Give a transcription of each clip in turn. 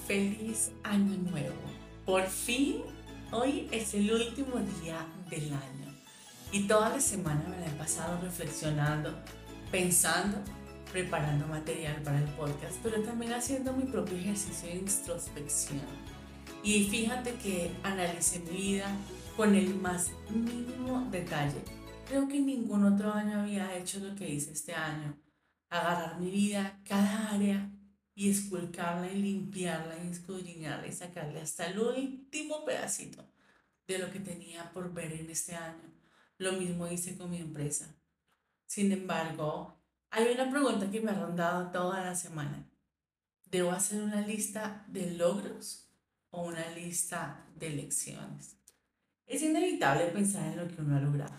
Feliz año nuevo. Por fin, hoy es el último día del año y toda la semana me la he pasado reflexionando, pensando, preparando material para el podcast, pero también haciendo mi propio ejercicio de introspección. Y fíjate que analicé mi vida con el más mínimo detalle. Creo que ningún otro año había hecho lo que hice este año. Agarrar mi vida, cada área, y esculcarla y limpiarla y escudriñarla y sacarle hasta el último pedacito de lo que tenía por ver en este año. Lo mismo hice con mi empresa. Sin embargo, hay una pregunta que me ha rondado toda la semana. ¿Debo hacer una lista de logros o una lista de lecciones? Es inevitable pensar en lo que uno ha logrado.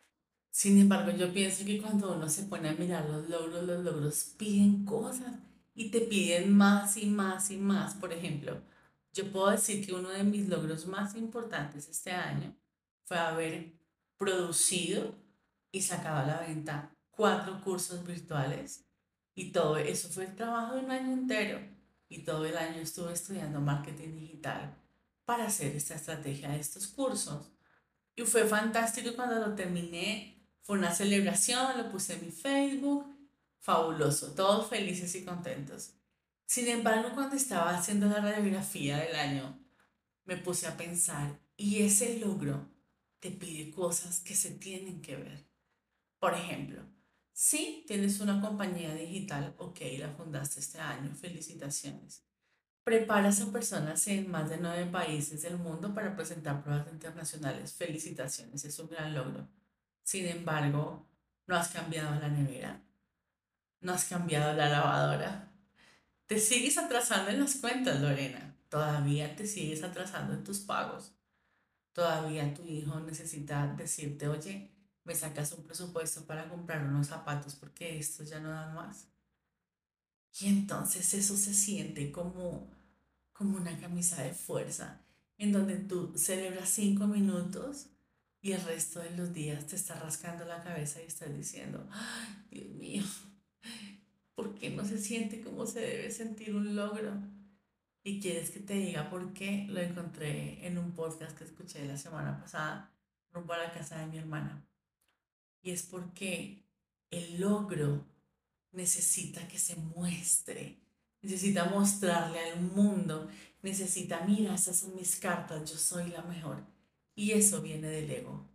Sin embargo, yo pienso que cuando uno se pone a mirar los logros piden cosas y te piden más y más y más. Por ejemplo, yo puedo decir que uno de mis logros más importantes este año fue haber producido y sacado a la venta 4 cursos virtuales, y todo eso fue el trabajo de un año entero, y todo el año estuve estudiando marketing digital para hacer esta estrategia de estos cursos. Y fue fantástico cuando lo terminé. Fue una celebración, lo puse en mi Facebook. Fabuloso, todos felices y contentos. Sin embargo, cuando estaba haciendo la radiografía del año, me puse a pensar, y ese logro te pide cosas que se tienen que ver. Por ejemplo, si tienes una compañía digital, ok, la fundaste este año, felicitaciones. Preparas a personas en más de 9 países del mundo para presentar pruebas internacionales. Felicitaciones, es un gran logro. Sin embargo, no has cambiado la nevera, no has cambiado la lavadora. Te sigues atrasando en las cuentas, Lorena. Todavía te sigues atrasando en tus pagos. Todavía tu hijo necesita decirte, oye, me sacas un presupuesto para comprar unos zapatos porque estos ya no dan más. Y entonces eso se siente como una camisa de fuerza, en donde tú celebras 5 minutos y el resto de los días te estás rascando la cabeza y estás diciendo, ay, Dios mío, ¿por qué no se siente como se debe sentir un logro? Y quieres que te diga por qué. Lo encontré en un podcast que escuché la semana pasada, rumbo a la casa de mi hermana. Y es porque el logro necesita que se muestre, necesita mostrarle al mundo, necesita, mira, esas son mis cartas, yo soy la mejor. Y eso viene del ego.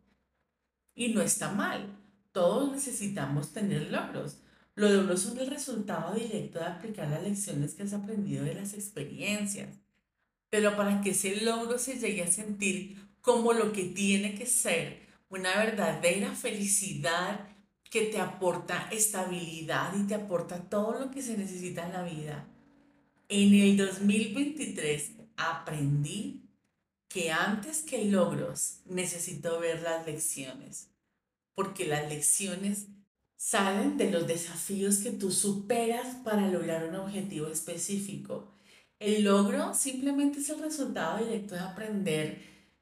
Y no está mal, todos necesitamos tener logros. Los logros son el resultado directo de aplicar las lecciones que has aprendido de las experiencias. Pero para que ese logro se llegue a sentir como lo que tiene que ser, una verdadera felicidad que te aporta estabilidad y te aporta todo lo que se necesita en la vida. En el 2023 aprendí que antes que logros necesito ver las lecciones, porque las lecciones salen de los desafíos que tú superas para lograr un objetivo específico. El logro simplemente es el resultado directo de aprender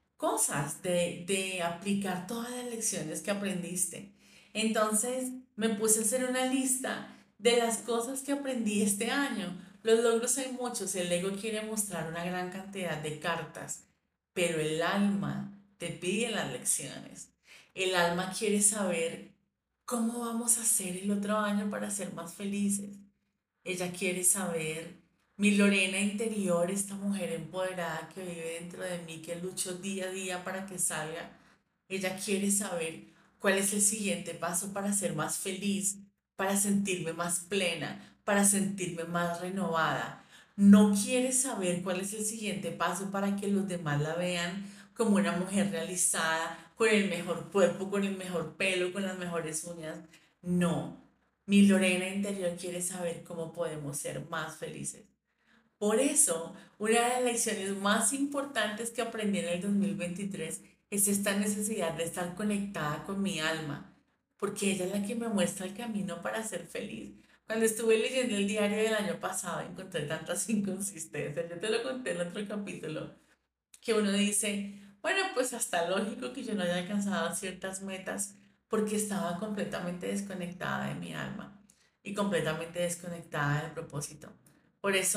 cosas, de aplicar todas las lecciones que aprendiste. Entonces me puse a hacer una lista de las cosas que aprendí este año. Los logros hay muchos, el ego quiere mostrar una gran cantidad de cartas, pero el alma te pide las lecciones. El alma quiere saber cómo vamos a hacer el otro año para ser más felices. Ella quiere saber, mi Lorena interior, esta mujer empoderada que vive dentro de mí, que lucho día a día para que salga. Ella quiere saber cuál es el siguiente paso para ser más feliz, para sentirme más plena, para sentirme más renovada. No quiere saber cuál es el siguiente paso para que los demás la vean como una mujer realizada, con el mejor cuerpo, con el mejor pelo, con las mejores uñas. No, mi Lorena interior quiere saber cómo podemos ser más felices. Por eso, una de las lecciones más importantes que aprendí en el 2023 es esta necesidad de estar conectada con mi alma, porque ella es la que me muestra el camino para ser feliz. Cuando estuve leyendo el diario del año pasado, encontré tantas inconsistencias. Yo te lo conté en otro capítulo, que uno dice, bueno, pues hasta lógico que yo no haya alcanzado ciertas metas porque estaba completamente desconectada de mi alma y completamente desconectada del propósito. Por eso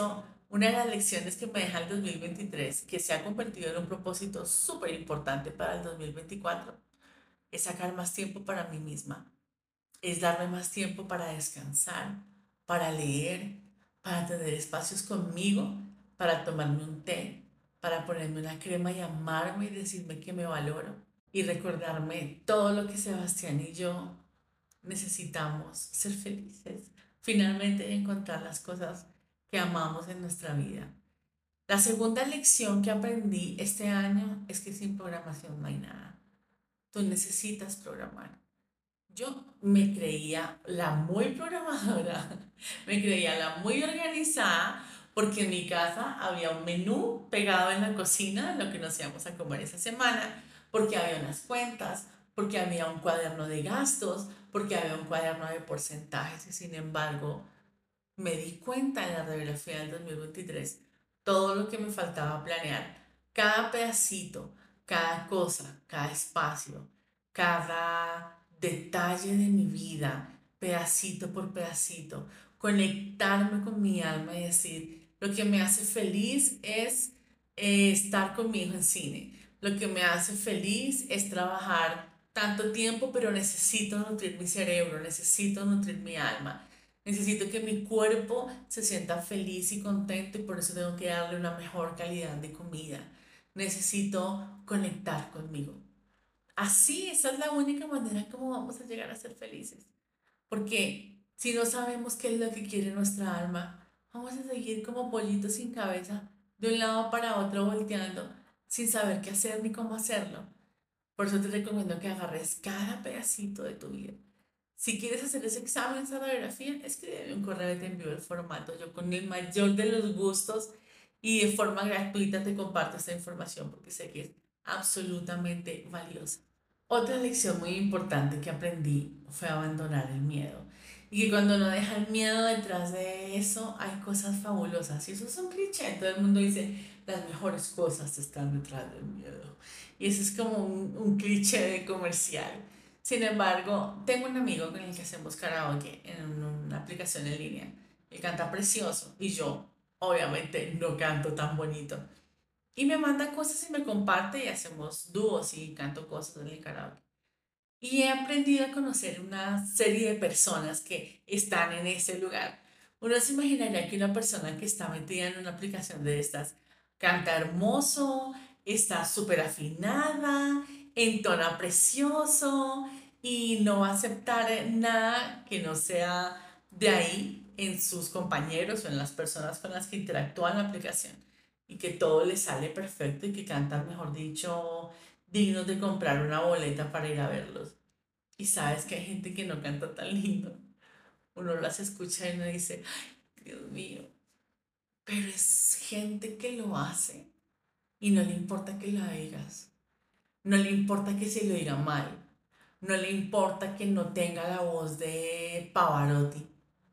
Una de las lecciones que me deja el 2023, que se ha convertido en un propósito súper importante para el 2024, es sacar más tiempo para mí misma, es darme más tiempo para descansar, para leer, para tener espacios conmigo, para tomarme un té, para ponerme una crema y amarme y decirme que me valoro y recordarme todo lo que Sebastián y yo necesitamos ser felices, finalmente encontrar las cosas que amamos en nuestra vida. La segunda lección que aprendí este año es que sin programación no hay nada. Tú necesitas programar. Yo me creía la muy programadora, me creía la muy organizada, porque en mi casa había un menú pegado en la cocina, lo que nos íbamos a comer esa semana, porque había unas cuentas, porque había un cuaderno de gastos, porque había un cuaderno de porcentajes y sin embargo me di cuenta en la radiografía del 2023 todo lo que me faltaba planear, cada pedacito, cada cosa, cada espacio, cada detalle de mi vida, pedacito por pedacito, conectarme con mi alma y decir, lo que me hace feliz es estar con mi hijo en cine, lo que me hace feliz es trabajar tanto tiempo, pero necesito nutrir mi cerebro, necesito nutrir mi alma. Necesito que mi cuerpo se sienta feliz y contento y por eso tengo que darle una mejor calidad de comida. Necesito conectar conmigo. Así, esa es la única manera como vamos a llegar a ser felices. Porque si no sabemos qué es lo que quiere nuestra alma, vamos a seguir como pollitos sin cabeza, de un lado para otro volteando, sin saber qué hacer ni cómo hacerlo. Por eso te recomiendo que agarres cada pedacito de tu vida. Si quieres hacer ese examen, esa radiografía, escríbeme un correo y te envío el formato. Yo con el mayor de los gustos y de forma gratuita te comparto esta información porque sé que es absolutamente valiosa. Otra lección muy importante que aprendí fue abandonar el miedo. Y que cuando no deja el miedo detrás de eso, hay cosas fabulosas. Y eso es un cliché. Todo el mundo dice, las mejores cosas están detrás del miedo. Y eso es como un cliché de comercial. Sin embargo, tengo un amigo con el que hacemos karaoke en una aplicación en línea. Él canta precioso y yo, obviamente, no canto tan bonito. Y me manda cosas y me comparte y hacemos dúos y canto cosas en el karaoke. Y he aprendido a conocer una serie de personas que están en ese lugar. Uno se imaginaría que una persona que está metida en una aplicación de estas canta hermoso, está súper afinada, entona precioso y no va a aceptar nada que no sea de ahí en sus compañeros o en las personas con las que interactúa en la aplicación. Y que todo le sale perfecto y que cantan, mejor dicho, dignos de comprar una boleta para ir a verlos. Y sabes que hay gente que no canta tan lindo. Uno las escucha y uno dice, ay, Dios mío, pero es gente que lo hace y no le importa que la digas, no le importa que se lo diga mal, no le importa que no tenga la voz de Pavarotti.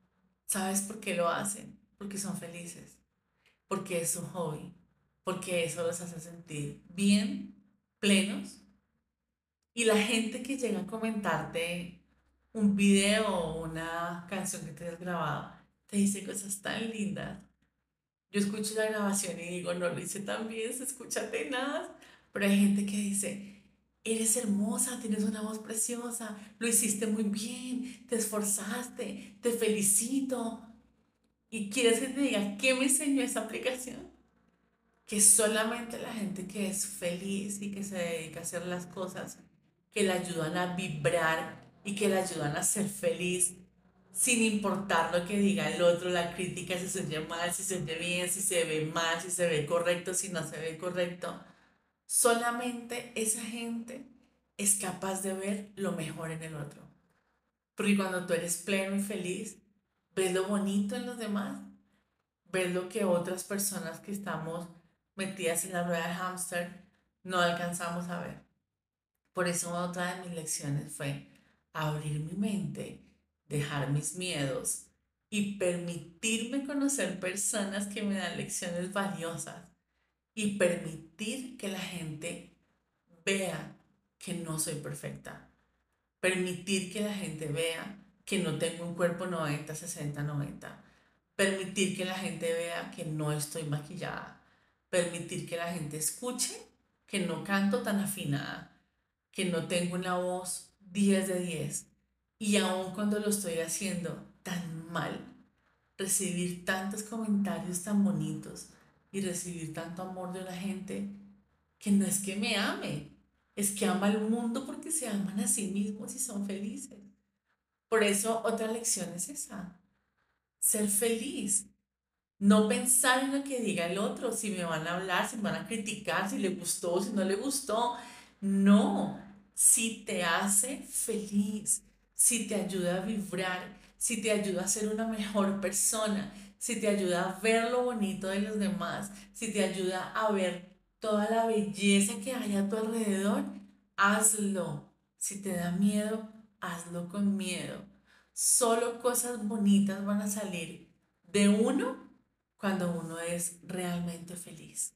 ¿Sabes por qué lo hacen? Porque son felices, porque es su hobby, porque eso los hace sentir bien, plenos. Y la gente que llega a comentarte un video o una canción que te has grabado, te dice cosas tan lindas. Yo escucho la grabación y digo, no lo hice tan bien, se escucha tenaz. Pero hay gente que dice, eres hermosa, tienes una voz preciosa, lo hiciste muy bien, te esforzaste, te felicito. ¿Y quieres que te diga qué me enseñó esa aplicación? Que solamente la gente que es feliz y que se dedica a hacer las cosas que le ayudan a vibrar y que le ayudan a ser feliz, sin importar lo que diga el otro, la crítica, si se oye mal, si se oye bien, si se ve mal, si se ve correcto, si no se ve correcto. Solamente esa gente es capaz de ver lo mejor en el otro. Porque cuando tú eres pleno y feliz, ves lo bonito en los demás, ves lo que otras personas que estamos metidas en la rueda de hámster no alcanzamos a ver. Por eso otra de mis lecciones fue abrir mi mente, dejar mis miedos y permitirme conocer personas que me dan lecciones valiosas y permitir que la gente vea que no soy perfecta. Permitir que la gente vea que no tengo un cuerpo 90 60 90. permitir que la gente vea que no estoy maquillada, permitir que la gente escuche que no canto tan afinada, que no tengo una voz 10 de 10 y aun cuando lo estoy haciendo tan mal, recibir tantos comentarios tan bonitos y recibir tanto amor de la gente que no es que me ame, es que ama al mundo porque se aman a sí mismos y son felices. Por eso otra lección es esa, ser feliz. No pensar en lo que diga el otro, si me van a hablar, si me van a criticar, si le gustó, si no le gustó. No, si te hace feliz, si te ayuda a vibrar, si te ayuda a ser una mejor persona, si te ayuda a ver lo bonito de los demás, si te ayuda a ver toda la belleza que hay a tu alrededor, hazlo. Si te da miedo, hazlo con miedo. Solo cosas bonitas van a salir de uno cuando uno es realmente feliz.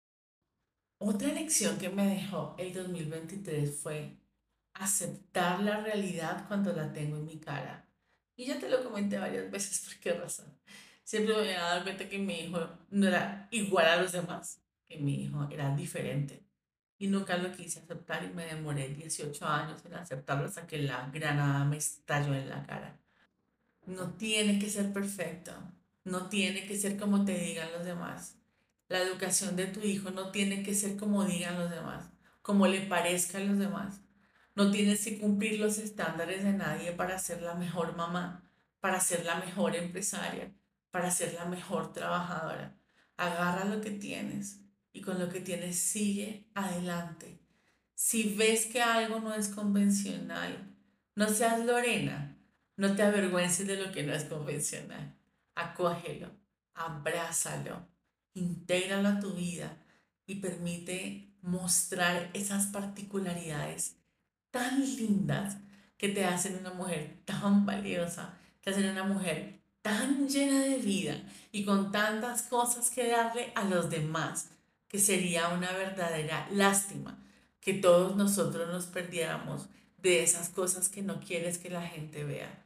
Otra lección que me dejó el 2023 fue aceptar la realidad cuando la tengo en mi cara. Y ya te lo comenté varias veces por qué razón. Siempre me había dado cuenta que mi hijo no era igual a los demás, que mi hijo era diferente. Y nunca lo quise aceptar y me demoré 18 años en aceptarlo hasta que la granada me estalló en la cara. No tiene que ser perfecto, no tiene que ser como te digan los demás. La educación de tu hijo no tiene que ser como digan los demás, como le parezca a los demás. No tienes que cumplir los estándares de nadie para ser la mejor mamá, para ser la mejor empresaria, para ser la mejor trabajadora. Agarra lo que tienes y con lo que tienes sigue adelante. Si ves que algo no es convencional, no seas Lorena, no te avergüences de lo que no es convencional. Acógelo, abrázalo, intégralo a tu vida y permite mostrar esas particularidades tan lindas que te hacen una mujer tan valiosa, te hacen una mujer tan llena de vida y con tantas cosas que darle a los demás, que sería una verdadera lástima que todos nosotros nos perdiéramos de esas cosas que no quieres que la gente vea.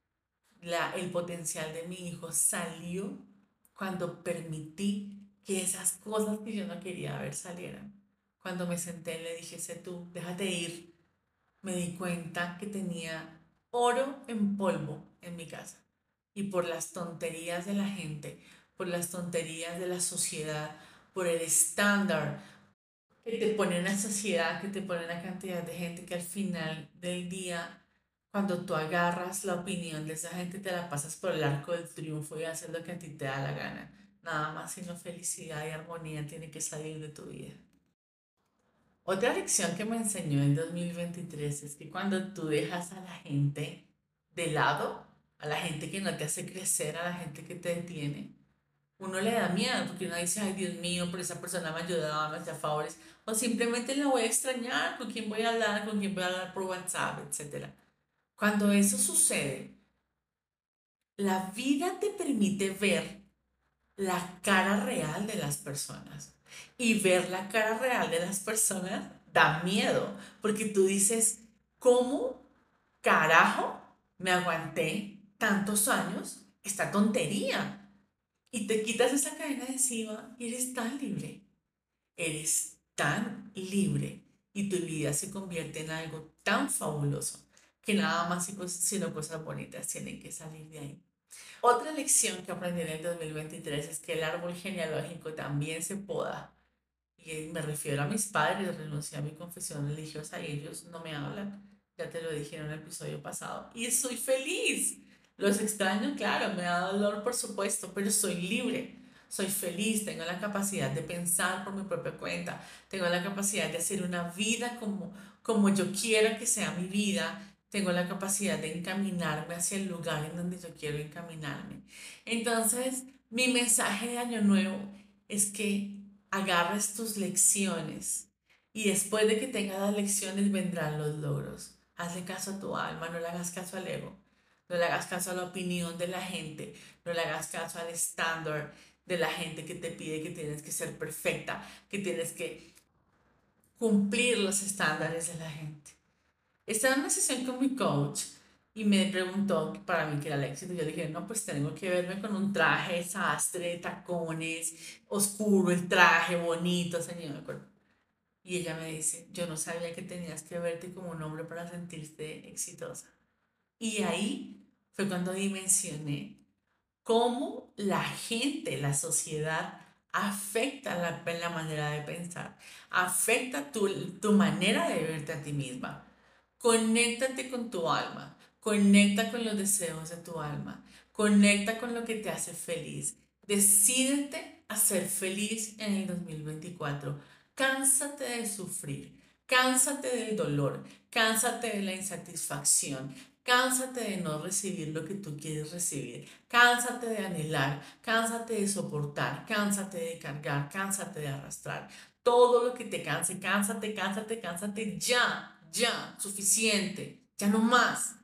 El potencial de mi hijo salió cuando permití que esas cosas que yo no quería ver salieran. Cuando me senté le dije, sé tú, déjate ir, me di cuenta que tenía oro en polvo en mi casa. Y por las tonterías de la gente, por las tonterías de la sociedad, por el estándar que te pone una sociedad, que te pone una cantidad de gente que al final del día, cuando tú agarras la opinión de esa gente, te la pasas por el arco del triunfo y haces lo que a ti te da la gana. Nada más sino felicidad y armonía tiene que salir de tu vida. Otra lección que me enseñó en 2023 es que cuando tú dejas a la gente de lado, a la gente que no te hace crecer, a la gente que te detiene, uno le da miedo porque uno dice, ay Dios mío, pero esa persona me ayudaba, me hacía favores, o simplemente la voy a extrañar, con quién voy a hablar, con quién voy a hablar por WhatsApp, etcétera. Cuando eso sucede, la vida te permite ver la cara real de las personas. Y ver la cara real de las personas da miedo, porque tú dices, ¿cómo carajo me aguanté tantos años esta tontería? Y te quitas esa cadena de encima y eres tan libre y tu vida se convierte en algo tan fabuloso que nada más sino cosas bonitas tienen que salir de ahí. Otra lección que aprendí en el 2023 es que el árbol genealógico también se poda. Y me refiero a mis padres, renuncié a mi confesión religiosa y ellos no me hablan. Ya te lo dije en un episodio pasado. Y soy feliz. Los extraño, claro, me da dolor, por supuesto, pero soy libre. Soy feliz, tengo la capacidad de pensar por mi propia cuenta, tengo la capacidad de hacer una vida como yo quiero que sea mi vida, tengo la capacidad de encaminarme hacia el lugar en donde yo quiero encaminarme. Entonces, mi mensaje de Año Nuevo es que agarres tus lecciones y después de que tengas las lecciones vendrán los logros. Hazle caso a tu alma, no le hagas caso al ego, no le hagas caso a la opinión de la gente, no le hagas caso al estándar de la gente que te pide que tienes que ser perfecta, que tienes que cumplir los estándares de la gente. Estaba en una sesión con mi coach y me preguntó para mí qué era el éxito. Yo le dije, no, pues tengo que verme con un traje sastre, tacones, oscuro, el traje bonito, señor. Me acuerdo. Y ella me dice, yo no sabía que tenías que verte como un hombre para sentirte exitosa. Y ahí fue cuando dimensioné cómo la gente, la sociedad, afecta la manera de pensar, afecta tu manera de verte a ti misma. Conéctate con tu alma, conecta con los deseos de tu alma, conecta con lo que te hace feliz. Decídete a ser feliz en el 2024. Cánsate de sufrir, cánsate del dolor, cánsate de la insatisfacción, cánsate de no recibir lo que tú quieres recibir, cánsate de anhelar, cánsate de soportar, cánsate de cargar, cánsate de arrastrar. Todo lo que te canse, cánsate, cánsate, cánsate ya, ya, suficiente, ya no más.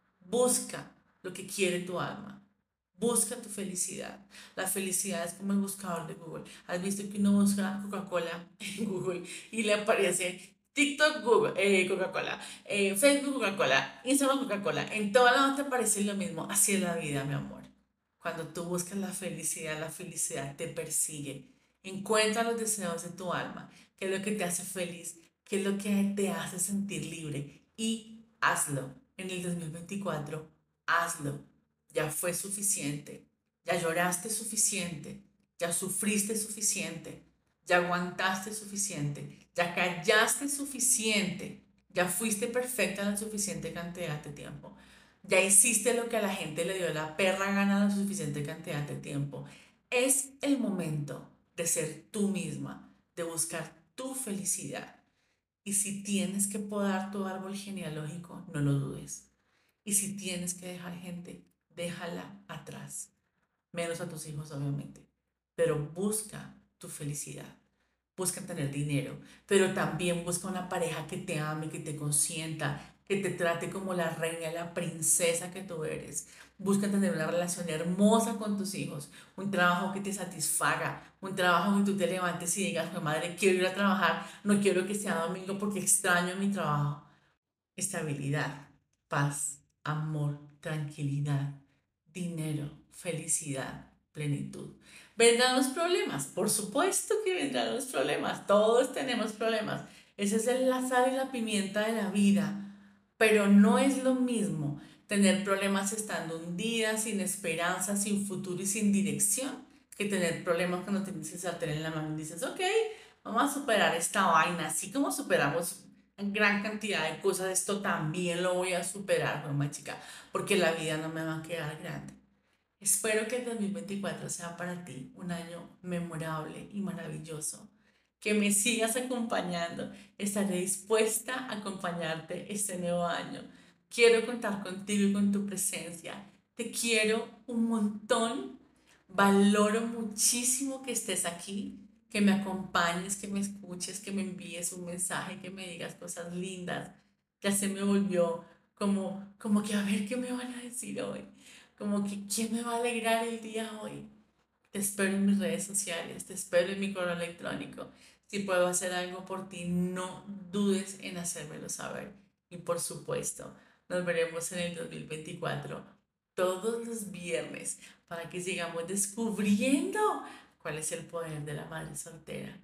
Busca lo que quiere tu alma. Busca tu felicidad. La felicidad es como el buscador de Google. ¿Has visto que uno busca Coca-Cola en Google y le aparece TikTok Google, Coca-Cola, Facebook Coca-Cola, Instagram Coca-Cola? En todas las te aparece lo mismo. Así es la vida, mi amor. Cuando tú buscas la felicidad te persigue. Encuentra los deseos de tu alma. ¿Qué es lo que te hace feliz? ¿Qué es lo que te hace sentir libre? Y hazlo. En el 2024, hazlo. Ya fue suficiente. Ya lloraste suficiente. Ya sufriste suficiente. Ya aguantaste suficiente. Ya callaste suficiente. Ya fuiste perfecta en la suficiente cantidad de tiempo. Ya hiciste lo que a la gente le dio la perra gana la suficiente cantidad de tiempo. Es el momento de ser tú misma, de buscar tu felicidad. Y si tienes que podar tu árbol genealógico, no lo dudes. Y si tienes que dejar gente, déjala atrás. Menos a tus hijos, obviamente. Pero busca tu felicidad. Busca tener dinero, pero también busca una pareja que te ame, que te consienta, que te trate como la reina, la princesa que tú eres. Busca tener una relación hermosa con tus hijos, un trabajo que te satisfaga, un trabajo que tú te levantes y digas, mi madre, quiero ir a trabajar, no quiero que sea domingo porque extraño mi trabajo. Estabilidad, paz, amor, tranquilidad, dinero, felicidad, plenitud. ¿Vendrán los problemas? Por supuesto que vendrán los problemas. Todos tenemos problemas. Ese es el sal y la pimienta de la vida. Pero no es lo mismo tener problemas estando hundida, sin esperanza, sin futuro y sin dirección, que tener problemas cuando tienes el sartén en la mano y dices, ok, vamos a superar esta vaina, así como superamos gran cantidad de cosas, esto también lo voy a superar, mamá chica, porque la vida no me va a quedar grande. Espero que el 2024 sea para ti un año memorable y maravilloso. Que me sigas acompañando. Estaré dispuesta a acompañarte este nuevo año. Quiero contar contigo y con tu presencia. Te quiero un montón. Valoro muchísimo que estés aquí, que me acompañes, que me escuches, que me envíes un mensaje, que me digas cosas lindas. Ya se me volvió como que a ver qué me van a decir hoy. Como que quién me va a alegrar el día hoy. Te espero en mis redes sociales, te espero en mi correo electrónico. Si puedo hacer algo por ti, no dudes en hacérmelo saber. Y por supuesto, nos veremos en el 2024 todos los viernes para que sigamos descubriendo cuál es el poder de la madre soltera.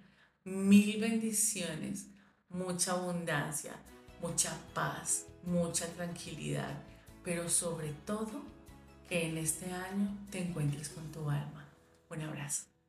Mil bendiciones, mucha abundancia, mucha paz, mucha tranquilidad, pero sobre todo que en este año te encuentres con tu alma. Un abrazo.